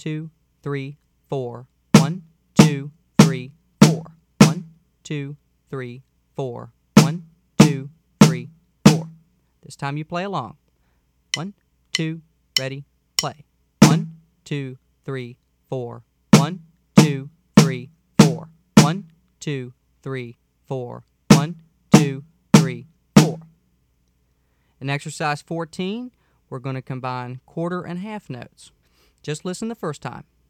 2, 3, 4. 1, 2, 3, 4. 1, 2, 3, 4. 1, 2, 3, 4. This time you play along. 1, 2, ready, play. 1, 2, 3, 4. 1, 2, 3, 4. 1, 2, 3, 4. 1, 2, 3, 4. In exercise 14, we're going to combine quarter and half notes. Just listen the first time.